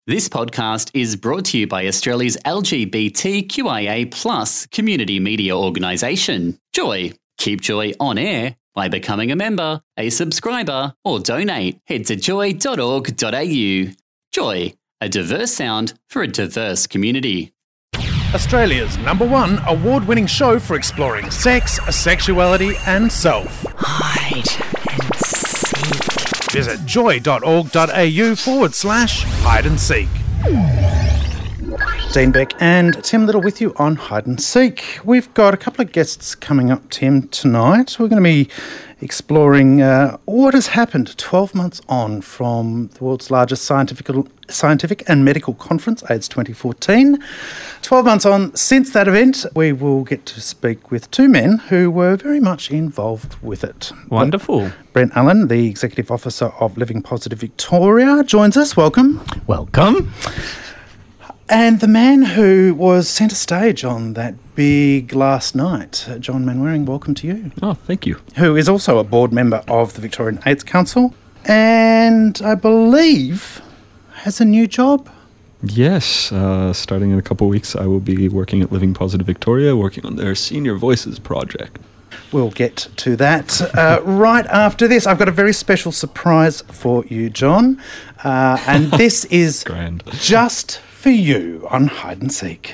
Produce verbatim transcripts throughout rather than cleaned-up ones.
This podcast is brought to you by Australia's L G B T Q I A plus community media organisation, Joy. Keep Joy on air by becoming a member, a subscriber, or donate. Head to joy dot org dot a u. Joy, a diverse sound for a diverse community. Australia's number one award-winning show for exploring sex, sexuality and self. Hide and seek. Visit joy dot org dot a u forward slash hide and seek. Dean Beck and Tim Little with you on Hide and Seek. We've got a couple of guests coming up, Tim, tonight. We're going to be exploring uh, what has happened twelve months on from the world's largest scientific scientific and medical conference, AIDS twenty fourteen. twelve months on since that event, we will get to speak with two men who were very much involved with it. Wonderful. Brent Allen, the Executive Officer of Living Positive Victoria, joins us. Welcome. Welcome. And the man who was centre stage on that big last night, John Manwaring, welcome to you. Oh, thank you. Who is also a board member of the Victorian AIDS Council and I believe has a new job. Yes, uh, starting in a couple of weeks, I will be working at Living Positive Victoria, working on their Senior Voices project. We'll get to that uh, right after this. I've got a very special surprise for you, John, uh, and this is Grand. just for you on Hide and Seek.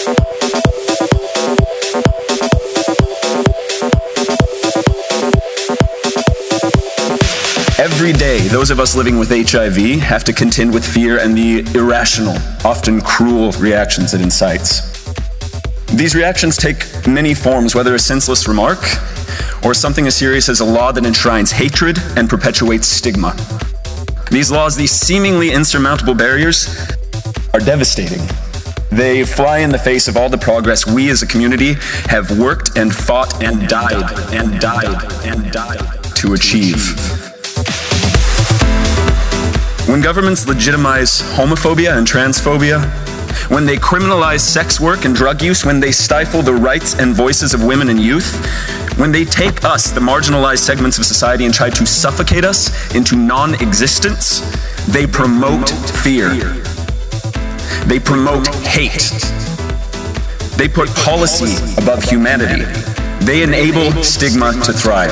Every day, those of us living with H I V have to contend with fear and the irrational, often cruel reactions it incites. These reactions take many forms, whether a senseless remark or something as serious as a law that enshrines hatred and perpetuates stigma. These laws, these seemingly insurmountable barriers, are devastating. They fly in the face of all the progress we as a community have worked and fought and died and died and died to achieve. When governments legitimize homophobia and transphobia, when they criminalize sex work and drug use, when they stifle the rights and voices of women and youth, when they take us, the marginalized segments of society, and try to suffocate us into non-existence, they promote fear. They promote hate. They put policy above humanity. They enable stigma to thrive.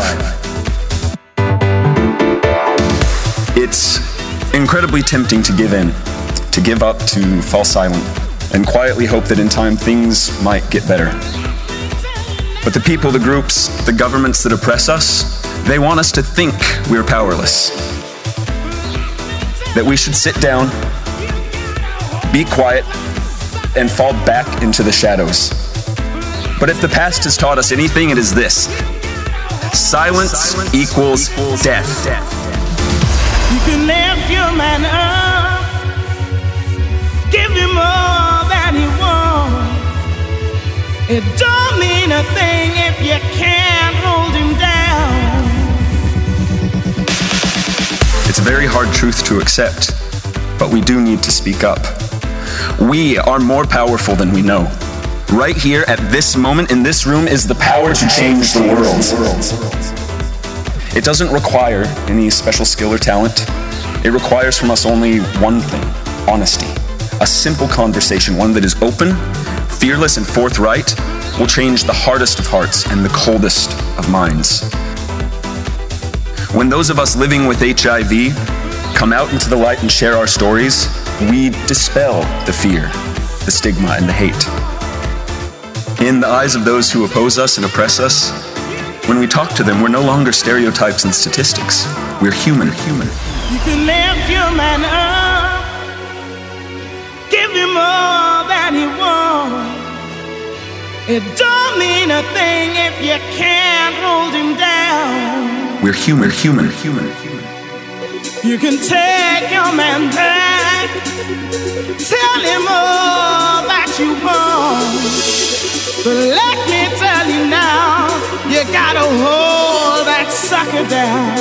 It's incredibly tempting to give in, to give up, to fall silent, and quietly hope that in time things might get better. But the people, the groups, the governments that oppress us, they want us to think we're powerless. That we should sit down, be quiet, and fall back into the shadows. But if the past has taught us anything, it is this: silence, silence equals, equals death. death. You can lift your man up, give him more than he wants. It don't mean a thing if you can't hold him down. It's a very hard truth to accept, but we do need to speak up. We are more powerful than we know. Right here at this moment in this room is the power to change the world. It doesn't require any special skill or talent. It requires from us only one thing: honesty. A simple conversation, one that is open, fearless, and forthright, will change the hardest of hearts and the coldest of minds. When those of us living with H I V come out into the light and share our stories, we dispel the fear, the stigma, and the hate. In the eyes of those who oppose us and oppress us, when we talk to them, we're no longer stereotypes and statistics. We're human. human. You can lift your man up, give him more than he wants. It don't mean a thing if you can't hold him down. We're human. human. human. human. You can take your man back, tell him all that you want. But let me tell you now, you gotta hold that sucker down.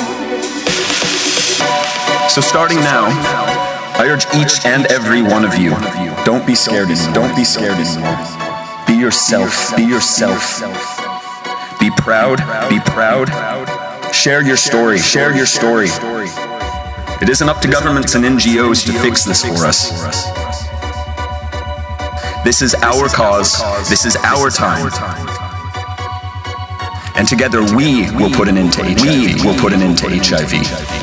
So starting now, I urge each and every one of you, don't be scared anymore. Don't be scared anymore. Be yourself. Be yourself. Be proud. Be proud. Share your story. Share your story. It isn't up to governments and N G Os to fix this for us. This is our cause. This is our time. And together we will put an end to H I V. We will put an end to H I V.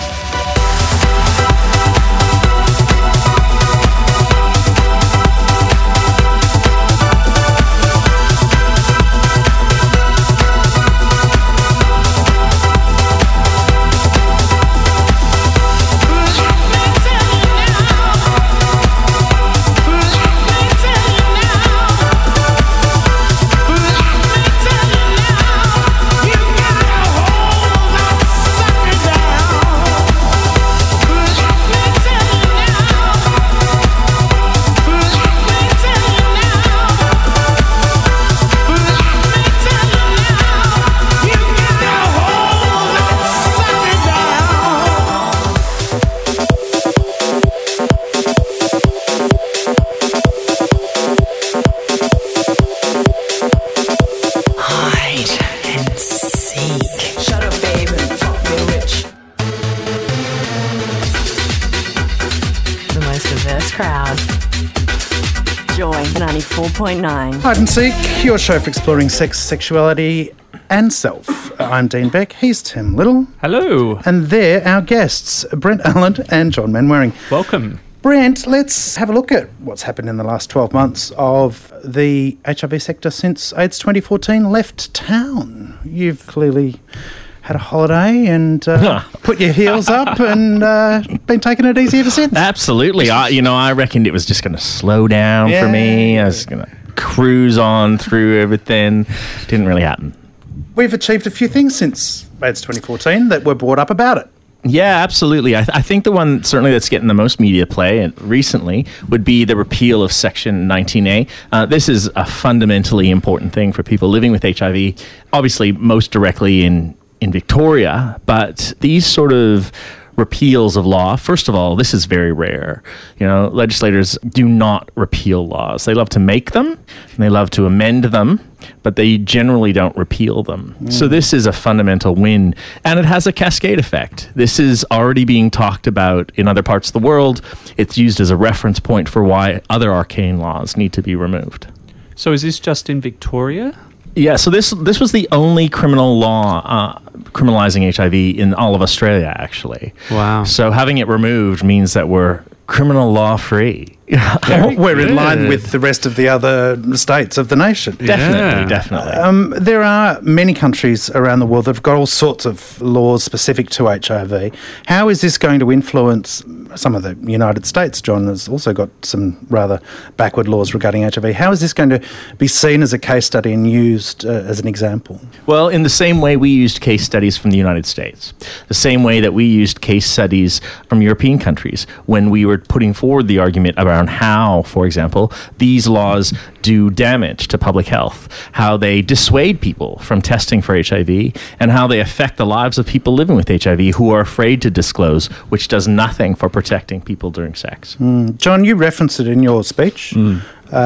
ninety-four point nine. Hide and Seek, your show for exploring sex, sexuality and self. I'm Dean Beck, he's Tim Little. Hello. And they're our guests, Brent Allen and John Manwaring. Welcome. Brent, let's have a look at what's happened in the last twelve months of the H I V sector since AIDS twenty fourteen left town. You've clearly had a holiday and uh, put your heels up and uh, been taking it easy ever since. Absolutely. I, you know, I reckoned it was just going to slow down yeah. for me. I was going to cruise on through everything. Didn't really happen. We've achieved a few things since AIDS twenty fourteen that were brought up about it. Yeah, absolutely. I, th- I think the one certainly that's getting the most media play recently would be the repeal of Section nineteen A. Uh, this is a fundamentally important thing for people living with H I V, obviously most directly in in Victoria, but these sort of repeals of law, first of all, this is very rare. You know, legislators do not repeal laws. They love to make them, and they love to amend them, but they generally don't repeal them. Mm. So this is a fundamental win, and it has a cascade effect. This is already being talked about in other parts of the world. It's used as a reference point for why other arcane laws need to be removed. So is this just in Victoria? Yeah, so this this was the only criminal law uh, criminalizing H I V in all of Australia, actually. Wow. So having it removed means that we're criminal law free. We're in line with the rest of the other states of the nation. Definitely, yeah. definitely. Um, there are many countries around the world that have got all sorts of laws specific to H I V. How is this going to influence some of the United States? John has also got some rather backward laws regarding H I V. How is this going to be seen as a case study and used uh, as an example? Well, in the same way we used case studies from the United States, the same way that we used case studies from European countries when we were putting forward the argument around how, for example, these laws do damage to public health, how they dissuade people from testing for H I V, and how they affect the lives of people living with H I V who are afraid to disclose, which does nothing for protecting people during sex. Mm. John, you referenced it in your speech. Mm.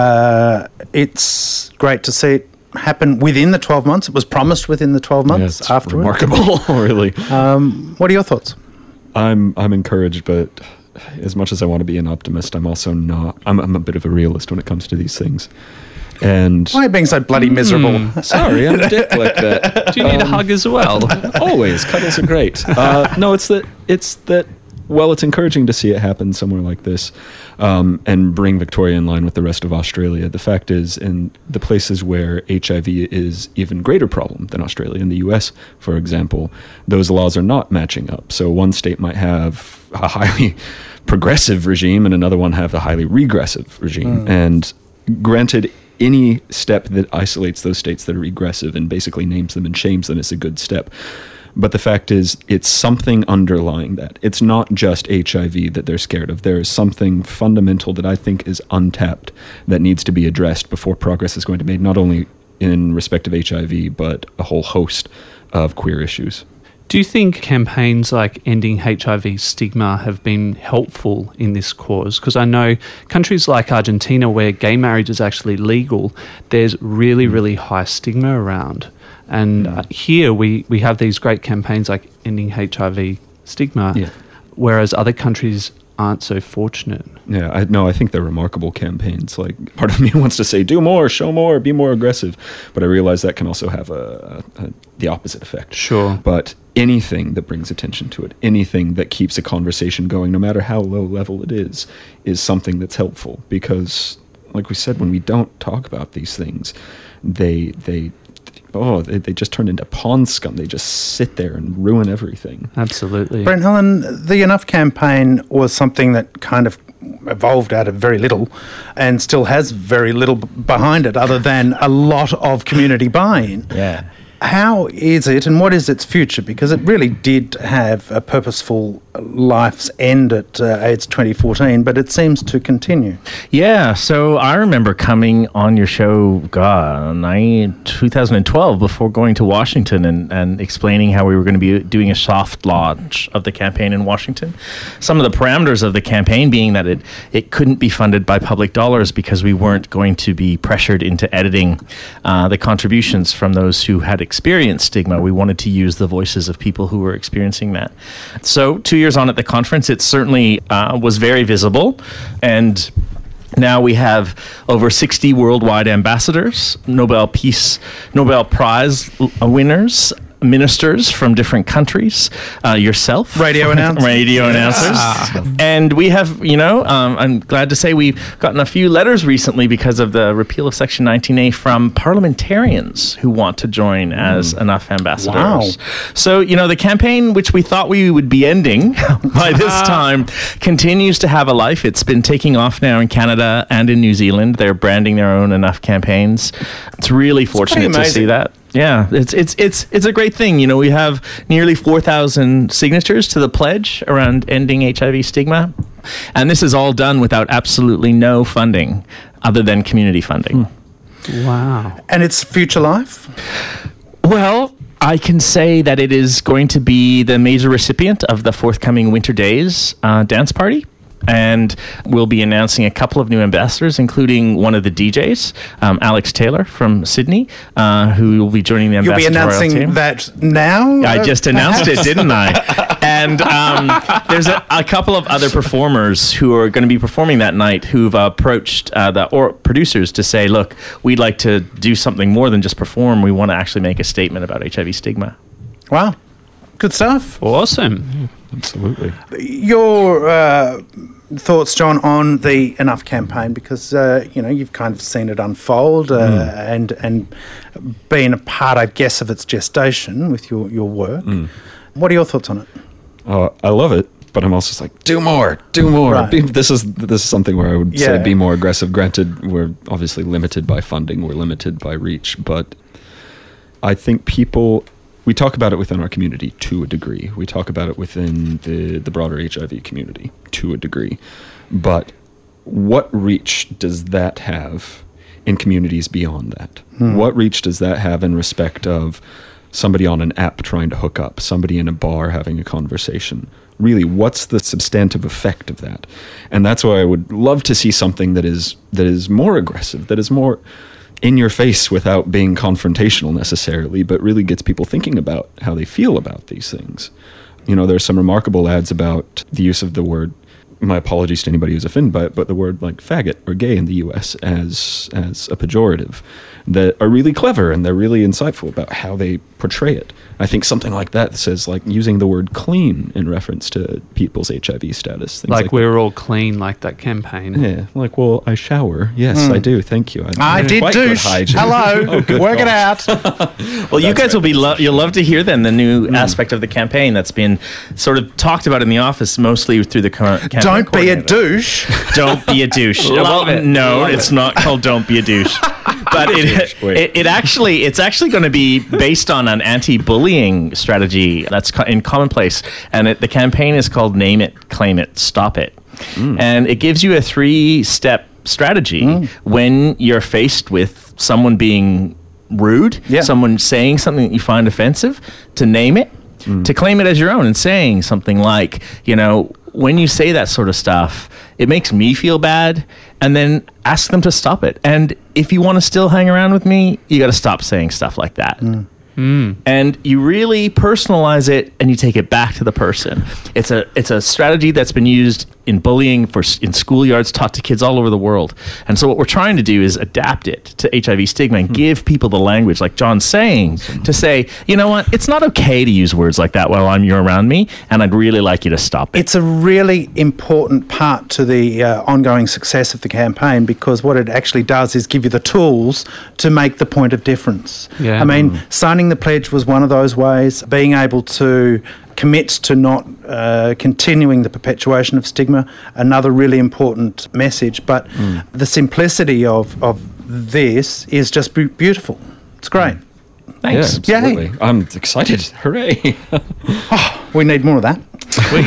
Uh, it's great to see it happen within the twelve months. It was promised within the twelve months yeah, it's afterwards. Remarkable, really. Um, what are your thoughts? I'm I'm encouraged, but as much as I want to be an optimist, I'm also not. I'm, I'm a bit of a realist when it comes to these things. And why are you being so bloody miserable? Mm, sorry, I'm a dick like that. Do you need um, a hug as well? Always, cuddles are great. Uh, no, it's that it's that. Well, it's encouraging to see it happen somewhere like this, um, and bring Victoria in line with the rest of Australia. The fact is, in the places where H I V is even greater problem than Australia, in the U S, for example, those laws are not matching up. So one state might have a highly progressive regime and another one have a highly regressive regime. Mm. And granted, any step that isolates those states that are regressive and basically names them and shames them is a good step. But the fact is, it's something underlying that. It's not just H I V that they're scared of. There is something fundamental that I think is untapped that needs to be addressed before progress is going to be made, not only in respect of H I V, but a whole host of queer issues. Do you think campaigns like ending H I V stigma have been helpful in this cause? Because I know countries like Argentina, where gay marriage is actually legal, there's really, really high stigma around. And uh, here we, we have these great campaigns like ending H I V stigma. Yeah. whereas other countries aren't so fortunate. Yeah, I no, I think they're remarkable campaigns. Like, part of me wants to say, do more, show more, be more aggressive. But I realize that can also have a, a, a the opposite effect. Sure. But anything that brings attention to it, anything that keeps a conversation going, no matter how low level it is, is something that's helpful. Because, like we said, when we don't talk about these things, they they oh they, they just turn into pond scum. They just sit there and ruin everything. Absolutely. Brent Helen, the Enough campaign was something that kind of evolved out of very little and still has very little b- behind it other than a lot of community buy-in. Yeah. How is it and what is its future? Because it really did have a purposeful life's end at uh, AIDS twenty fourteen, but it seems to continue. Yeah, so I remember coming on your show, God, in two thousand twelve, before going to Washington and, and explaining how we were going to be doing a soft launch of the campaign in Washington. Some of the parameters of the campaign being that it, it couldn't be funded by public dollars because we weren't going to be pressured into editing uh, the contributions from those who had experienced stigma. We wanted to use the voices of people who were experiencing that. So two years on at the conference, it certainly uh, was very visible, and now we have over sixty worldwide ambassadors, Nobel Peace, Nobel Prize winners, ministers from different countries, uh, yourself, radio announcers, radio announcers, ah. and we have, you know, um, I'm glad to say we've gotten a few letters recently because of the repeal of Section nineteen A from parliamentarians who want to join as mm. Enough ambassadors. Wow. So, you know, the campaign, which we thought we would be ending by this time, continues to have a life. It's been taking off now in Canada and in New Zealand. They're branding their own Enough campaigns. It's really fortunate to see that. Yeah, it's it's it's it's a great thing. You know, we have nearly four thousand signatures to the pledge around ending H I V stigma, and this is all done without absolutely no funding other than community funding. Hmm. Wow. And its future life? Well, I can say that it is going to be the major recipient of the forthcoming Winter Days uh, dance party. And we'll be announcing a couple of new ambassadors, including one of the D Js, um, Alex Taylor from Sydney, uh, who will be joining the ambassadorial team. You'll be announcing team. that now? I just announced it, didn't I? And um, there's a, a couple of other performers who are going to be performing that night who've uh, approached uh, the or producers to say, look, we'd like to do something more than just perform. We want to actually make a statement about H I V stigma. Wow. Good stuff. Awesome. Absolutely. Your uh, thoughts, John, on the Enough campaign, because uh, you know you've kind of seen it unfold uh, mm. and and been a part, I guess, of its gestation with your your work. Mm. What are your thoughts on it? Uh, I love it, but I'm also just like, do more, do more. Right. Be, this is this is something where I would yeah. say be more aggressive. Granted, we're obviously limited by funding, we're limited by reach, but I think people. We talk about it within our community to a degree. We talk about it within the, the broader H I V community to a degree. But what reach does that have in communities beyond that? Hmm. What reach does that have in respect of somebody on an app trying to hook up, somebody in a bar having a conversation? Really, what's the substantive effect of that? And that's why I would love to see something that is that is more aggressive, that is more in your face without being confrontational necessarily, but really gets people thinking about how they feel about these things. You know, there's some remarkable ads about the use of the word, my apologies to anybody who's offended by it, but the word like faggot or gay in the U S as as a pejorative that are really clever and they're really insightful about how they portray it. I think something like that says like using the word clean in reference to people's H I V status. Things like, like we're that. all clean, like that campaign. Yeah, like, well, I shower. Yes, mm. I do. Thank you. I, I did douche. Hello. Oh, Work it out. Well, you guys right. will be lo- you'll love to hear then the new mm. aspect of the campaign that's been sort of talked about in the office mostly through the current campaign. Don't be a douche. Don't be a douche. Love well, it. No, love it's it. not called Don't Be a Douche. But it, it it actually it's actually going to be based on an anti-bullying strategy that's co- in commonplace, and it, the campaign is called Name It, Claim It, Stop It, mm. and it gives you a three-step strategy mm. when you're faced with someone being rude, yeah. someone saying something that you find offensive, to name it, mm. to claim it as your own, and saying something like, you know, when you say that sort of stuff, it makes me feel bad, and then ask them to stop it. And if you want to still hang around with me, you got to stop saying stuff like that. Mm. Mm. And you really personalize it and you take it back to the person. It's a it's a strategy that's been used in bullying for in schoolyards, taught to kids all over the world. And so what we're trying to do is adapt it to H I V stigma and mm. give people the language, like John's saying, awesome. to say, you know what, it's not okay to use words like that while I'm you're around me, and I'd really like you to stop it. It's a really important part to the uh, ongoing success of the campaign, because what it actually does is give you the tools to make the point of difference. Yeah. I mean, mm. signing the pledge was one of those ways. Being able to commit to not uh, continuing the perpetuation of stigma, another really important message. But mm. the simplicity of, of this is just be- beautiful. It's great. Mm. Thanks. Yeah, absolutely. Yay. I'm excited. Hooray. Oh, we need more of that. We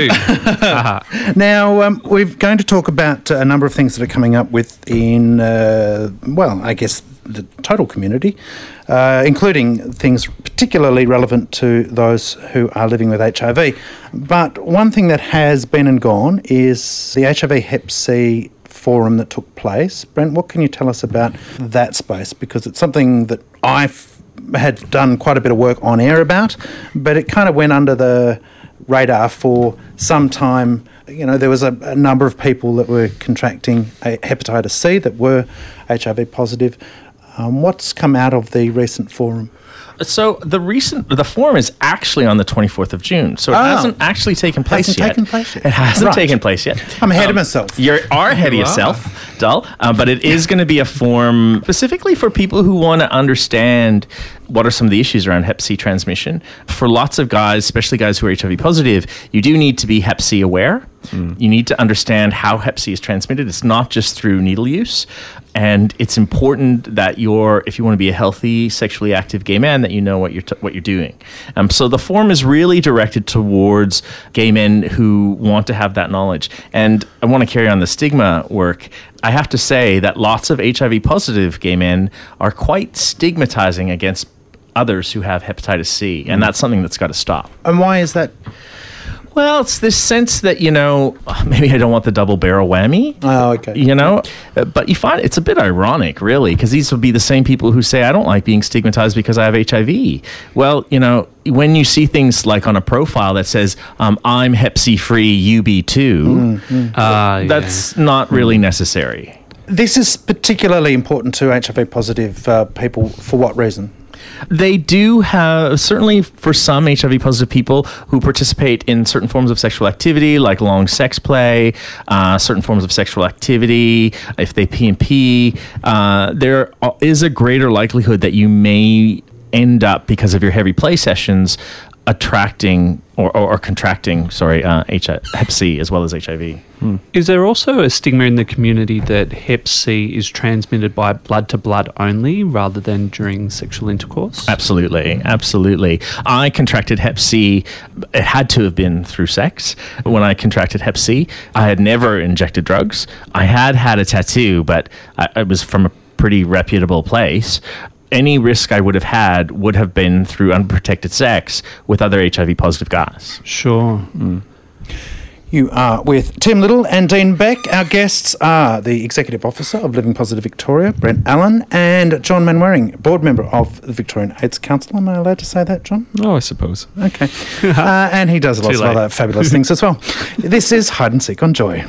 do. Now, um, we're going to talk about a number of things that are coming up within, uh, well, I guess, the total community, uh, including things particularly relevant to those who are living with H I V. But one thing that has been and gone is the H I V Hep C forum that took place. Brent, what can you tell us about that space? Because it's something that I've had done quite a bit of work on air about, but it kind of went under the radar for some time. You know, there was a, a number of people that were contracting a hepatitis C that were H I V positive. Um, what's come out of the recent forum? So the recent the forum is actually on the twenty-fourth of June. So it oh. hasn't actually taken place hasn't yet. Taken place yet. It hasn't right. taken place yet. I'm ahead um, of myself. You are ahead of yourself, Dull. Uh, but it is going to be a forum specifically for people who want to understand what are some of the issues around Hep C transmission. For lots of guys, especially guys who are H I V positive, you do need to be Hep C aware. Mm. You need to understand how Hep C is transmitted. It's not just through needle use. And it's important that you're, if you want to be a healthy, sexually active gay man, that you know what you're t- what you're doing. Um, so the forum is really directed towards gay men who want to have that knowledge. And I want to carry on the stigma work. I have to say that lots of H I V positive gay men are quite stigmatizing against others who have hepatitis C, and that's something that's got to stop. And why is that? Well, it's this sense that, you know, maybe I don't want the double barrel whammy. Oh, okay. You know, but you find it's a bit ironic, really, because these would be the same people who say, I don't like being stigmatized because I have H I V. Well, you know, when you see things like on a profile that says, um, I'm Hep C free, you be too, mm-hmm. uh, that's yeah. not really necessary. This is particularly important to H I V positive uh, people. For what reason? They do have, certainly for some H I V positive people who participate in certain forms of sexual activity, like long sex play, uh, certain forms of sexual activity, if they P and P, uh, there is a greater likelihood that you may end up, because of your heavy play sessions, attracting or, or, or contracting, sorry, uh, H I V, Hep C as well as H I V. Hmm. Is there also a stigma in the community that Hep C is transmitted by blood to blood only rather than during sexual intercourse? Absolutely, absolutely. I contracted Hep C. It had to have been through sex. When I contracted Hep C, I had never injected drugs. I had had a tattoo, but I, it was from a pretty reputable place. Any risk I would have had would have been through unprotected sex with other H I V positive guys. Sure. Mm. You are with Tim Little and Dean Beck. Our guests are the Executive Officer of Living Positive Victoria, Brent Allen, and John Manwaring, Board Member of the Victorian AIDS Council. Am I allowed to say that, John? Oh, I suppose. Okay. uh, and he does lots of other fabulous things as well. This is Hide and Seek on Joy.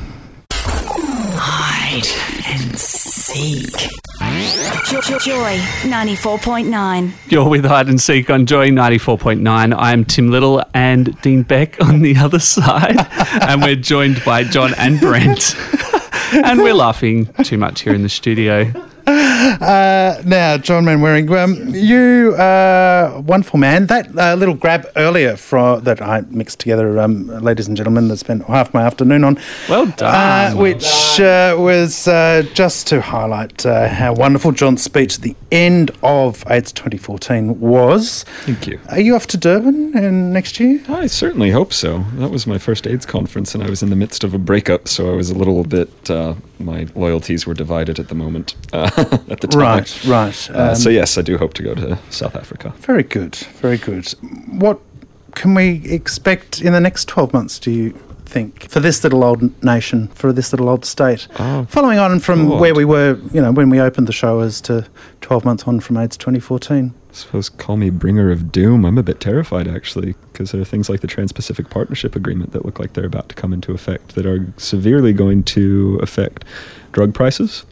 Hide and Seek. Joy ninety-four point nine. You're with Hide and Seek on Joy ninety-four point nine. I'm Tim Little and Dean Beck on the other side. And we're joined by John and Brent. And we're laughing too much here in the studio. Uh, now, John Manwaring, um, you uh, wonderful man. That uh, little grab earlier from, that I mixed together, um, ladies and gentlemen, that spent half my afternoon on. Well done. Uh, which uh, was uh, just to highlight uh, how wonderful John's speech at the end of AIDS twenty fourteen was. Thank you. Are you off to Durban in next year? I certainly hope so. That was my first AIDS conference, and I was in the midst of a breakup, so I was a little bit, uh, my loyalties were divided at the moment. Uh, at the time. Right, right. Um, uh, so yes, I do hope to go to South Africa. Very good, very good. What can we expect in the next twelve months, do you think, for this little old nation, for this little old state? Oh, Following on from God. where we were, you know, when we opened the show as to twelve months on from AIDS twenty fourteen. I suppose call me bringer of doom. I'm a bit terrified, actually, because there are things like the Trans-Pacific Partnership Agreement that look like they're about to come into effect that are severely going to affect drug prices,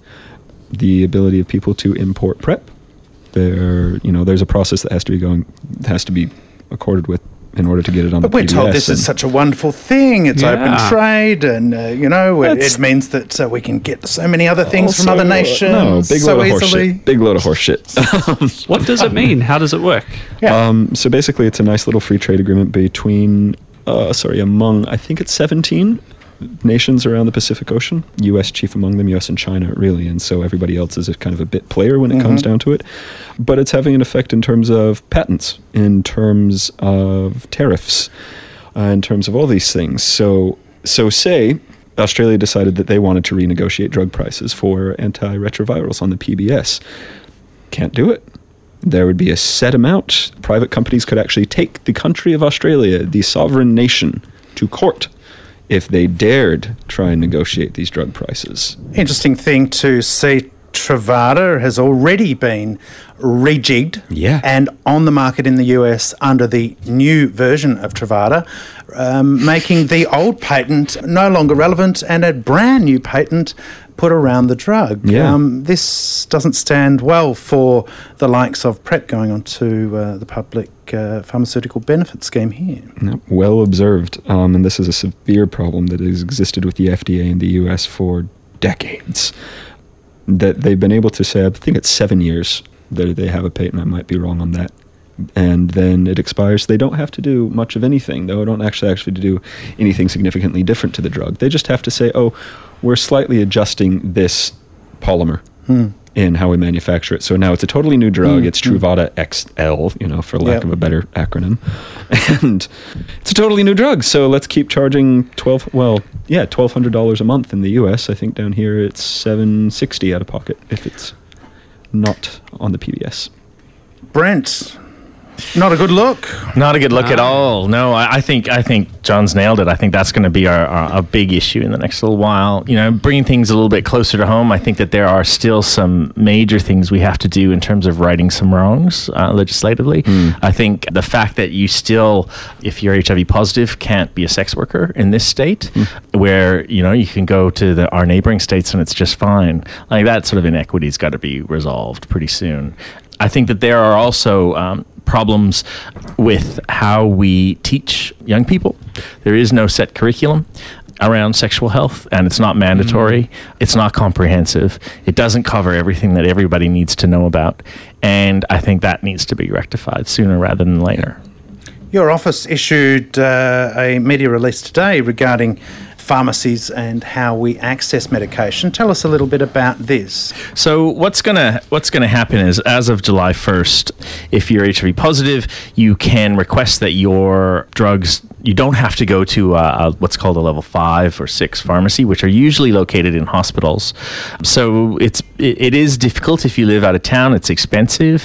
the ability of people to import PrEP. There, you know, there's a process that has to be going, has to be accorded with in order to get it on But the we're P B S. told this is such a wonderful thing. It's Yeah. open trade, and uh, you know, it, That's- it means that uh, we can get so many other things from Also, other nations No, big so load of horse easily. shit. Big load of horse shit. What does it mean? How does it work? Yeah. Um, so basically, it's a nice little free trade agreement between, uh, sorry, among, I think it's seventeen nations around the Pacific Ocean. U S chief among them, U S and China, really. And so everybody else is a kind of a bit player when it comes down to it. But it's having an effect in terms of patents, in terms of tariffs, uh, in terms of all these things. So, so say Australia decided that they wanted to renegotiate drug prices for antiretrovirals on the P B S. Can't do it. There would be a set amount. Private companies could actually take the country of Australia, the sovereign nation, to court if they dared try and negotiate these drug prices. Interesting thing to see. Truvada has already been rejigged Yeah. and on the market in the U S under the new version of Truvada, um, making the old patent no longer relevant and a brand new patent put around the drug. Yeah. Um, this doesn't stand well for the likes of PrEP going on to uh, the public uh, pharmaceutical benefit scheme here. No, well observed. Um, and this is a severe problem that has existed with the F D A in the U S for decades. That they've been able to say, I think it's seven years that they have a patent. I might be wrong on that. And then it expires. They don't have to do much of anything. They don't actually actually do anything significantly different to the drug. They just have to say, oh, we're slightly adjusting this polymer in how we manufacture it. So now it's a totally new drug. It's Truvada X L, you know, for lack Yep. of a better acronym. And it's a totally new drug. So let's keep charging twelve. Well, yeah, twelve hundred dollars a month in the U S. I think down here it's seven sixty out of pocket if it's not on the P B S. Brent, not a good look. Not a good look at all. No, I, I think I think John's nailed it. I think that's going to be our, our a big issue in the next little while. You know, bringing things a little bit closer to home. I think that there are still some major things we have to do in terms of righting some wrongs uh, legislatively. I think the fact that you still, if you're H I V positive, can't be a sex worker in this state, where you know you can go to the, our neighboring states and it's just fine. Like that sort of inequity's got to be resolved pretty soon. I think that there are also um, problems with how we teach young people. There is no set curriculum around sexual health, and it's not mandatory. Mm-hmm. It's not comprehensive. It doesn't cover everything that everybody needs to know about, and I think that needs to be rectified sooner rather than later. Your office issued uh, a media release today regarding pharmacies and how we access medication. Tell us a little bit about this. So what's gonna what's gonna happen is, as of July first, if you're H I V positive, you can request that your drugs. You don't have to go to a, a, what's called a level five or six pharmacy, which are usually located in hospitals. So it's it, it is difficult if you live out of town. It's expensive.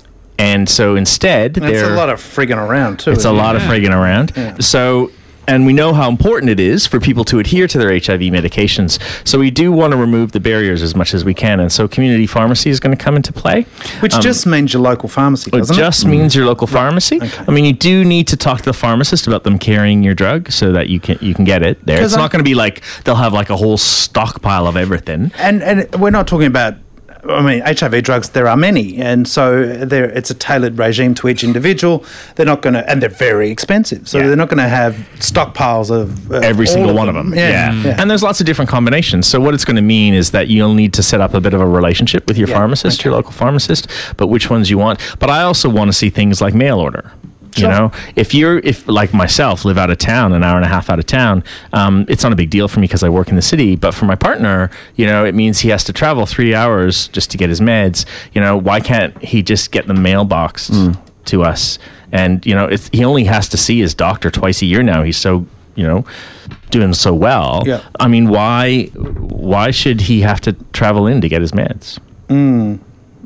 And so instead, It's a lot of frigging around too. It's a isn't lot it? of frigging around. Yeah. So, and we know how important it is for people to adhere to their H I V medications. So we do want to remove the barriers as much as we can. And so community pharmacy is going to come into play. Which Um, just means your local pharmacy, It doesn't it? just means your local pharmacy. Okay. I mean, you do need to talk to the pharmacist about them carrying your drug so that you can you can get it there. 'Cause It's I'm- not going to be like they'll have like a whole stockpile of everything. And and we're not talking about. I mean, H I V drugs, there are many, and so there it's a tailored regime to each individual. They're not going to, and they're very expensive, so Yeah. they're not going to have stockpiles of uh, Every all single one of them. Yeah. yeah. And there's lots of different combinations. So what it's going to mean is that you'll need to set up a bit of a relationship with your Yeah, pharmacist, okay. your local pharmacist, but which ones you want. But I also want to see things like mail order. You Sure. know, if you're, if like myself, live out of town, an hour and a half out of town, um, it's not a big deal for me because I work in the city. But for my partner, you know, it means he has to travel three hours just to get his meds. You know, why can't he just get them mailboxed to us? And, you know, it's, he only has to see his doctor twice a year now. He's so, you know, doing so well. Yeah. I mean, why, why should he have to travel in to get his meds?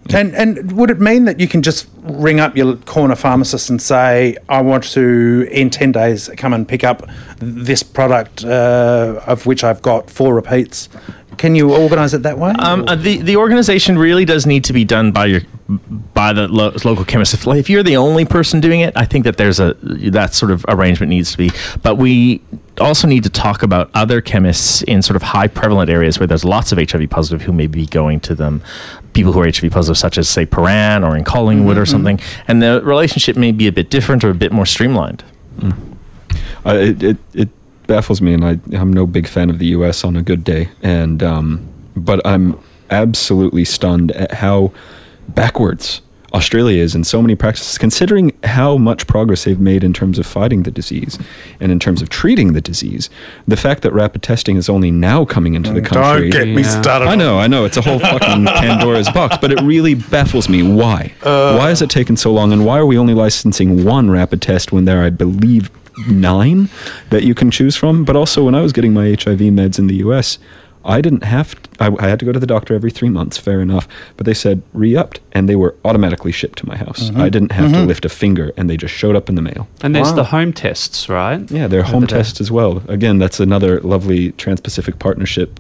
And and would it mean that you can just ring up your corner pharmacist and say, I want to, in ten days, come and pick up this product uh, of which I've got four repeats? Can you organise it that way? Um, uh, the the organisation really does need to be done by your by the lo- local chemist. If, if you're the only person doing it, I think that there's a that sort of arrangement needs to be. But we also need to talk about other chemists in sort of high prevalent areas where there's lots of H I V positive who may be going to them. People who are H I V positive, such as say Paran or in Collingwood mm-hmm. or something, and the relationship may be a bit different or a bit more streamlined. Mm. Uh, it, it it baffles me, and I, I'm no big fan of the U S on a good day, and um, but I'm absolutely stunned at how backwards Australia is in so many practices, considering how much progress they've made in terms of fighting the disease and in terms of treating the disease. The fact that rapid testing is only now coming into the country. Don't get me Yeah. started. I know, I know. It's a whole fucking Pandora's box, but it really baffles me. Why? Uh, why has it taken so long, and why are we only licensing one rapid test when there, I believe, nine that you can choose from? But also, when I was getting my H I V meds in the U S, I didn't have to, I, I had to go to the doctor every three months, fair enough, but they said re-upped, and they were automatically shipped to my house. Mm-hmm. I didn't have Mm-hmm. to lift a finger, and they just showed up in the mail. And there's Wow. the home tests, right? Yeah, they're home Over there. tests as well. Again, that's another lovely Trans-Pacific Partnership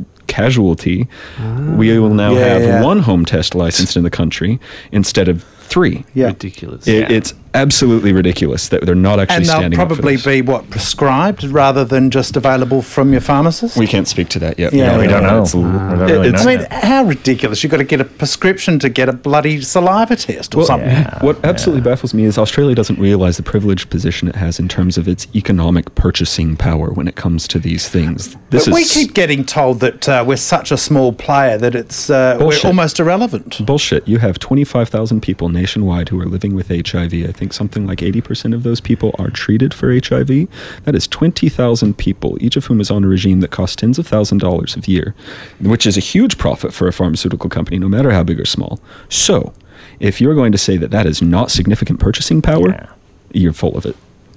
casualty. We will now Yeah, have yeah. one home test licensed in the country instead of three. Yeah. Ridiculous. It, it's absolutely ridiculous that they're not actually And they'll standing probably up for this. be, what, prescribed rather than just available from your pharmacist? We can't speak to that yet. Yeah, we don't know. It's, We don't really it's- I know. mean, how ridiculous. You've got to get a prescription to get a bloody saliva test or Well, something. yeah. what absolutely baffles me is Australia doesn't realize the privileged position it has in terms of its economic purchasing power when it comes to these things. This But we is keep getting told that uh, we're such a small player that it's uh, we're Bullshit. almost irrelevant. bullshit. You have twenty-five thousand people nationwide who are living with H I V. I think something like eighty percent of those people are treated for H I V. That is twenty thousand people, each of whom is on a regime that costs tens of thousands of dollars a year, which is a huge profit for a pharmaceutical company, no matter how big or small. So, if you're going to say that that is not significant purchasing power, Yeah. you're full of it.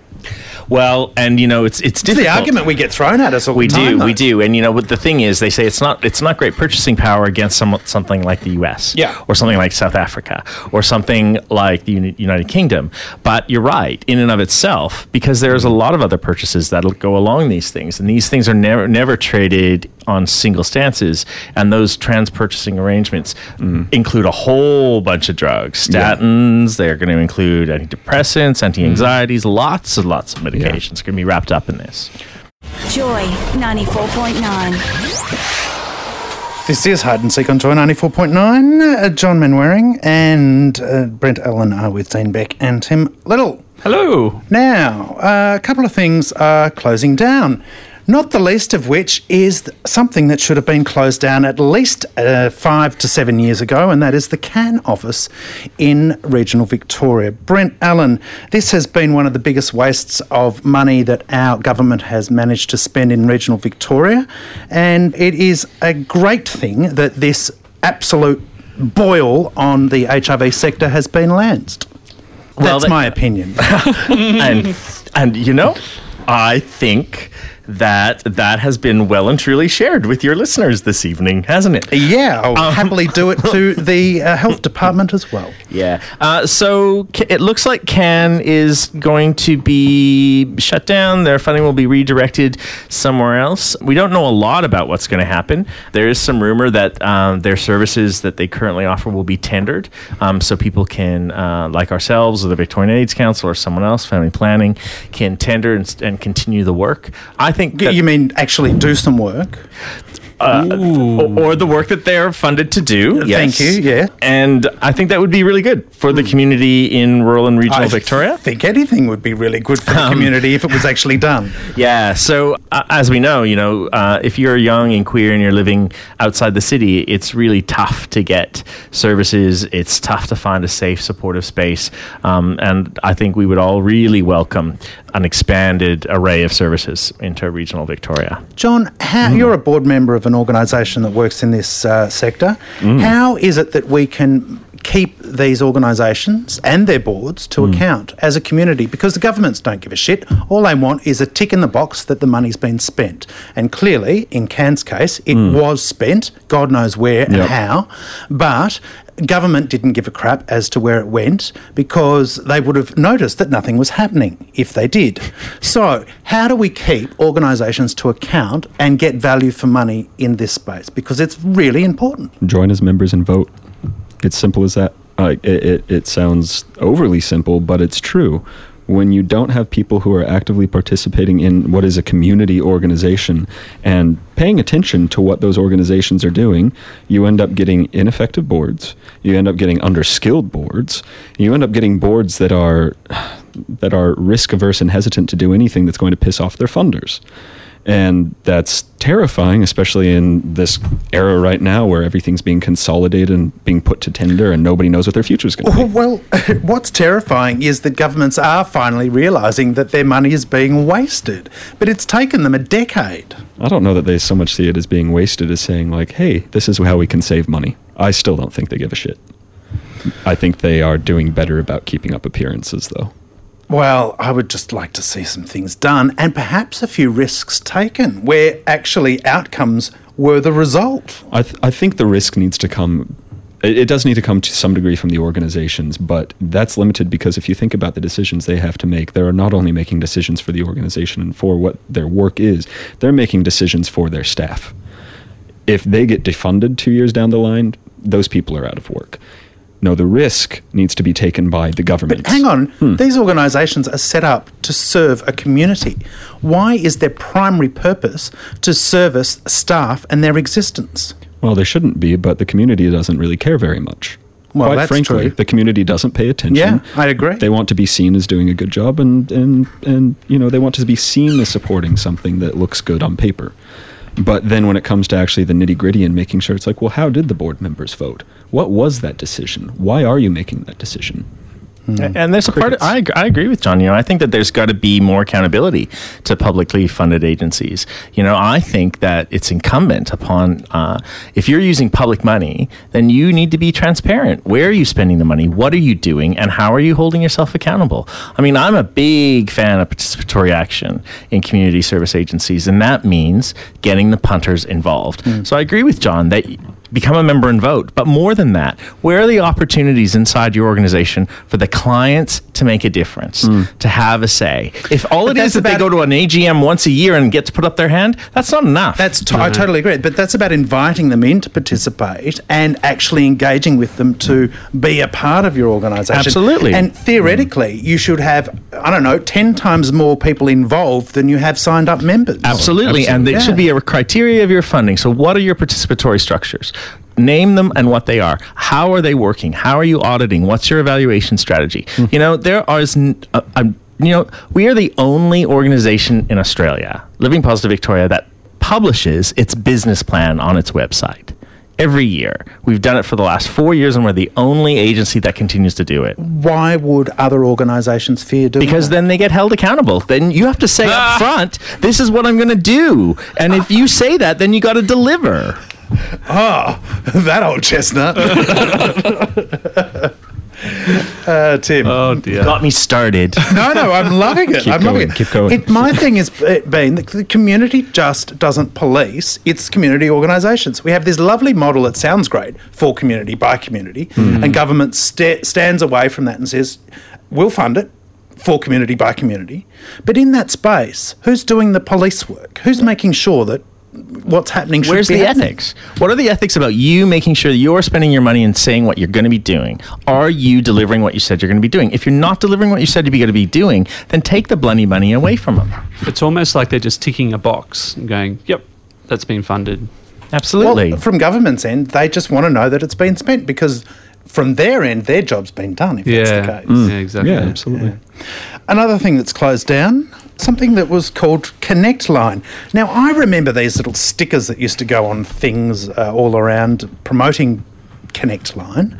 Well, and you know, it's it's It's difficult. the argument we get thrown at us all We the time. do, though. we do, and you know what the thing is, they say it's not it's not great purchasing power against some, something like the U S, Yeah. or something like South Africa, or something like the Uni- United Kingdom. But you're right, in and of itself, because there's a lot of other purchases that'll go along these things, and these things are never never traded on single stances, and those trans purchasing arrangements include a whole bunch of drugs, statins. They're going to include antidepressants, anti-anxieties, lots and lots of medications are going to be wrapped up in this. Joy ninety-four point nine. This is Hide and Seek on Joy ninety-four point nine. Uh, John Manwaring and uh, Brent Allen are with Dean Beck and Tim Little. Hello. Now, uh, a couple of things are closing down. Not the least of which is th- something that should have been closed down at least uh, five to seven years ago, and that is the C A N office in regional Victoria. Brent Allen, this has been one of the biggest wastes of money that our government has managed to spend in regional Victoria, and it is a great thing that this absolute boil on the H I V sector has been lanced. Well, That's that- my opinion. and and you know, I think that that has been well and truly shared with your listeners this evening, hasn't it? Yeah, I'll happily do it to the uh, health department as well. Yeah. Uh, so Ca- it looks like C A N is going to be shut down. Their funding will be redirected somewhere else. We don't know a lot about what's going to happen. There is some rumor that um, their services that they currently offer will be tendered, um, so people can, uh, like ourselves or the Victorian AIDS Council or someone else, family planning, can tender and, and continue the work. I think that, You mean actually do some work? or, or the work that they're funded to do. Thank you, yeah. And I think that would be really good for the community in rural and regional I Victoria. think anything would be really good for the community if it was actually done. Yeah. So uh, as we know, you know, uh, if you're young and queer and you're living outside the city, it's really tough to get services. It's tough to find a safe, supportive space. Um, and I think we would all really welcome an expanded array of services into regional Victoria. John, how, you're a board member of an organisation that works in this uh, sector. How is it that we can keep these organisations and their boards to mm. account as a community, because the governments don't give a shit. All they want is a tick in the box that the money's been spent. And clearly, in Cairns' case, it mm. was spent, God knows where and yep. how, but government didn't give a crap as to where it went, because they would have noticed that nothing was happening if they did. So how do we keep organisations to account and get value for money in this space? Because it's really important. Join as members and vote. It's simple as that. Uh, it, it, it sounds overly simple, but it's true. When you don't have people who are actively participating in what is a community organization and paying attention to what those organizations are doing, you end up getting ineffective boards. You end up getting underskilled boards. You end up getting boards that are that are risk averse and hesitant to do anything that's going to piss off their funders. And that's terrifying, especially in this era right now where everything's being consolidated and being put to tender and nobody knows what their future is going to be. Well, what's terrifying is that governments are finally realising that their money is being wasted. But it's taken them a decade. I don't know that they so much see it as being wasted as saying, like, hey, this is how we can save money. I still don't think they give a shit. I think they are doing better about keeping up appearances, though. Well, I would just like to see some things done and perhaps a few risks taken where actually outcomes were the result. I, th- I think the risk needs to come, it, it does need to come to some degree from the organizations, but that's limited because if you think about the decisions they have to make, they're not only making decisions for the organization and for what their work is, they're making decisions for their staff. If they get defunded two years down the line, those people are out of work. No, the risk needs to be taken by the government. But hang on, hmm. these organisations are set up to serve a community. Why is their primary purpose to service staff and their existence? Well, they shouldn't be, but the community doesn't really care very much. Well, Quite that's frankly, true. The community doesn't pay attention. Yeah, I agree. They want to be seen as doing a good job, and, and, and you know, they want to be seen as supporting something that looks good on paper. But then when it comes to actually the nitty-gritty and making sure, it's like, well, how did the board members vote? What was that decision? Why are you making that decision? Mm. And there's a part of, I, I agree with John. You know, I think that there's got to be more accountability to publicly funded agencies. You know, I think that it's incumbent upon, uh, if you're using public money, then you need to be transparent. Where are you spending the money? What are you doing? And how are you holding yourself accountable? I mean, I'm a big fan of participatory action in community service agencies, and that means getting the punters involved. Mm. So I agree with John that become a member and vote. But more than that, where are the opportunities inside your organization for the clients to make a difference, mm. to have a say? If all but it is that they go to an A G M once a year and get to put up their hand, that's not enough. That's t- no. I totally agree. But that's about inviting them in to participate and actually engaging with them to be a part of your organisation. Absolutely. And theoretically, mm. you should have, I don't know, ten times more people involved than you have signed up members. Absolutely. Absolutely. And there yeah. should be a criteria of your funding. So what are your participatory structures? Name them and what they are. How are they working? How are you auditing? What's your evaluation strategy? Mm-hmm. You know, there are, uh, um, you know, we are the only organization in Australia, Living Positive Victoria, that publishes its business plan on its website every year. We've done it for the last four years, and we're the only agency that continues to do it. Why would other organisations fear doing Because that? then they get held accountable. Then you have to say ah. up front, this is what I'm going to do. And if you say that, then you got to deliver. Oh, that old chestnut. uh, Tim. Oh, dear. Got me started. No, no, I'm loving it. Keep I'm going, loving it. keep going. It, my thing is being that the community just doesn't police its community organisations. We have this lovely model that sounds great for community by community, mm. and government st- stands away from that and says, we'll fund it for community by community. But in that space, who's doing the police work? Who's making sure that what's happening should Where's be the happening? ethics? What are the ethics about you making sure that you're spending your money and saying what you're going to be doing? Are you delivering what you said you're going to be doing? If you're not delivering what you said you're going to be doing, then take the bloody money away from them. It's almost like they're just ticking a box and going, yep, that's been funded. Absolutely. Well, from government's end, they just want to know that it's been spent because from their end, their job's been done, if yeah. that's the case. Mm. Yeah, exactly. Yeah, absolutely. Yeah. Another thing that's closed down, something that was called Connect Line. Now, I remember these little stickers that used to go on things uh, all around promoting Connect Line.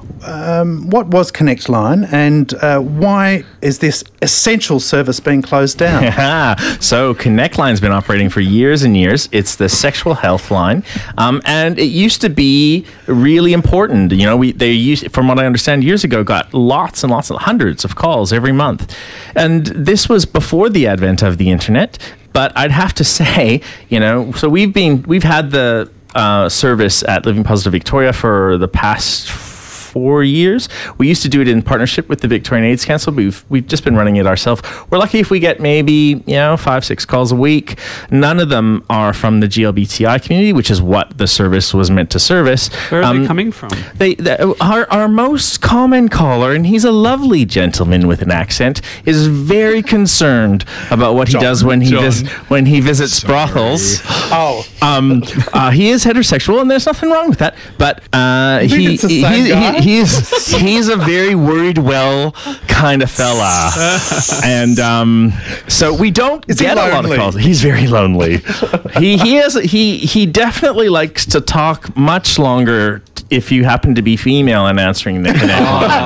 Um, what was Connect Line, and uh, why is this essential service being closed down? Yeah. So Connect Line's been operating for years and years. It's the sexual health line, um, and it used to be really important. You know, we they used, from what I understand, years ago, got lots and lots of hundreds of calls every month, and this was before the advent of the internet. But I'd have to say, you know, so we've been we've had the uh, service at Living Positive Victoria for the past four years. We used to do it in partnership with the Victorian AIDS Council, but we've, we've just been running it ourselves. We're lucky if we get maybe, you know, five, six calls a week. None of them are from the G L B T I community, which is what the service was meant to service. Where are um, they coming from? They, they our, our most common caller, and he's a lovely gentleman with an accent, is very concerned about what John, he does when he John. vis- when he visits brothels. Oh, Um, uh, he is heterosexual, and there's nothing wrong with that. But uh, think he, it's the he, same he, guy? he's he's a very worried well kind of fella, and um, so we don't Is he get a lot of lonely? calls. He's very lonely. he he has he he definitely likes to talk much longer if you happen to be female and answering the connect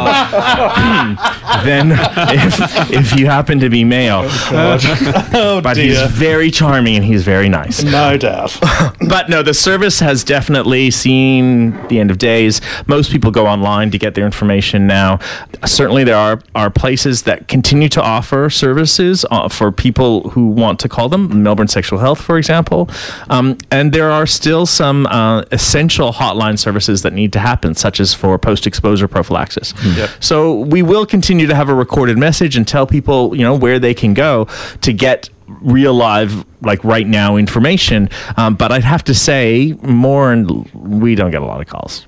line than if if you happen to be male. oh But dear. he's very charming and he's very nice. No doubt. But no, the service has definitely seen the end of days. Most people go online to get their information now. Certainly there are, are places that continue to offer services uh, for people who want to call them, Melbourne Sexual Health, for example. Um, and there are still some uh, essential hotline services that need to happen, such as for post-exposure prophylaxis. Yep. So we will continue to have a recorded message and tell people, you know, where they can go to get real live, like right now information. Um, but I'd have to say more, and we don't get a lot of calls.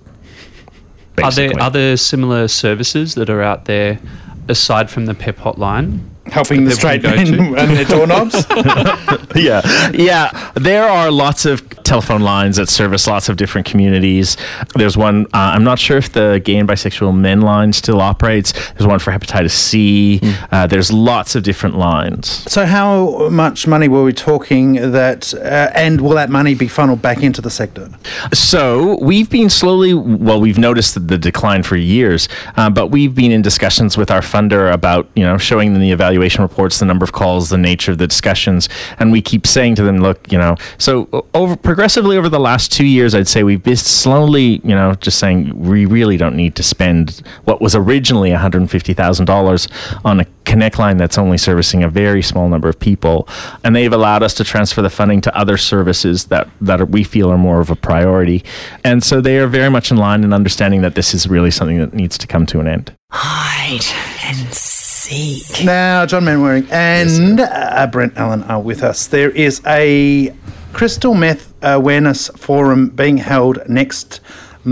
Are Basically. there other similar services that are out there aside from the P E P hotline? Helping the People straight can men go and their doorknobs. yeah, yeah. There are lots of telephone lines that service lots of different communities. There's one. Uh, I'm not sure if the gay and bisexual men line still operates. There's one for hepatitis C. Mm. Uh, there's lots of different lines. So how much money were we talking that, uh, and will that money be funneled back into the sector? So we've been slowly, well, we've noticed the decline for years, uh, but we've been in discussions with our funder about, you know, showing them the evaluation reports, the number of calls, the nature of the discussions, and we keep saying to them, look, you know, so over progressively over the last two years, I'd say we've been slowly, you know, just saying we really don't need to spend what was originally one hundred fifty thousand dollars on a Connect line that's only servicing a very small number of people, and they've allowed us to transfer the funding to other services that, that we feel are more of a priority. And so they are very much in line in understanding that this is really something that needs to come to an end. Hide and seek. Now, John Manwaring and yes, uh, Brent Allen are with us. There is a crystal meth awareness forum being held next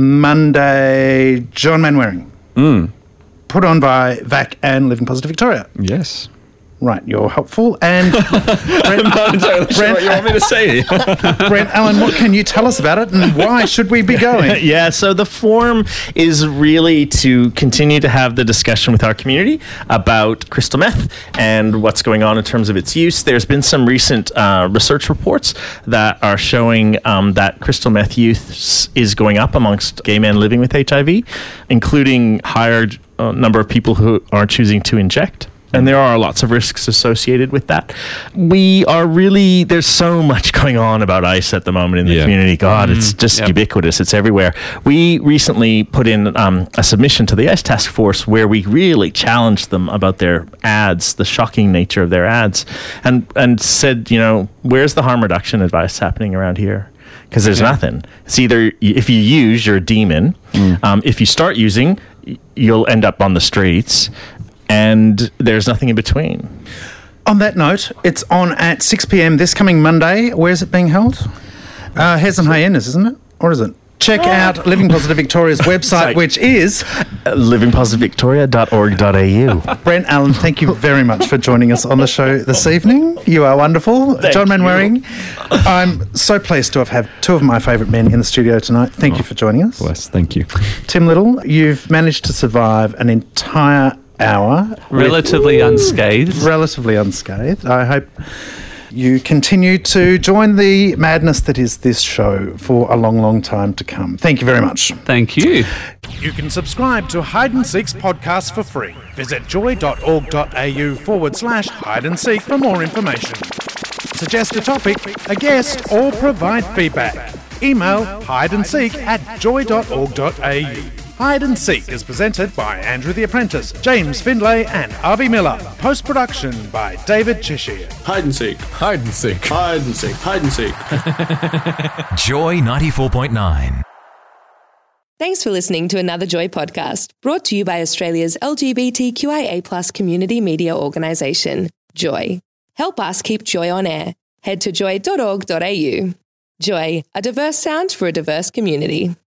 Monday. John Manwaring. Mm. Put on by V A C and Living Positive Victoria. Yes. Right, you're helpful. And Brent, I'm not entirely sure what you want me to say. Brent Allen, what can you tell us about it, and why should we be going? Yeah, so the forum is really to continue to have the discussion with our community about crystal meth and what's going on in terms of its use. There's been some recent uh, research reports that are showing um, that crystal meth use is going up amongst gay men living with H I V, including higher uh, number of people who are choosing to inject. And there are lots of risks associated with that. We are really, there's so much going on about ICE at the moment in the yeah. community. God, mm, it's just yep. ubiquitous. It's everywhere. We recently put in um, a submission to the ICE task force where we really challenged them about their ads, the shocking nature of their ads, and, and said, you know, where's the harm reduction advice happening around here? Because there's yeah. nothing. It's either if you use, you're a demon. Mm. Um, if you start using, you'll end up on the streets. And there's nothing in between. On that note, it's on at six p.m. this coming Monday. Where is it being held? Uh, Hares and Hyenas, isn't it? Or is it? Check out Living Positive Victoria's website, which is living positive victoria dot org dot a u. Brent Allen, thank you very much for joining us on the show this evening. You are wonderful. Thank John you. Manwaring, I'm so pleased to have had two of my favourite men in the studio tonight. Thank oh, you for joining us. Bless, thank you. Tim Little, you've managed to survive an entire hour. Relatively with, unscathed. Relatively unscathed. I hope you continue to join the madness that is this show for a long, long time to come. Thank you very much. Thank you. You can subscribe to Hide and Seek's podcast for free. Visit joy.org.au forward slash hide and seek for more information. Suggest a topic, a guest, or provide feedback. Email hideandseek at joy.org.au. Hide and Seek is presented by Andrew the Apprentice, James Findlay and Avi Miller. Post-production by David Cheshire. Hide and Seek. Hide and Seek. Hide and Seek. Hide and Seek. Joy ninety-four point nine. Thanks for listening to another Joy podcast, brought to you by Australia's L G B T Q I A plus community media organisation, Joy. Help us keep Joy on air. Head to joy dot org dot a u. Joy, a diverse sound for a diverse community.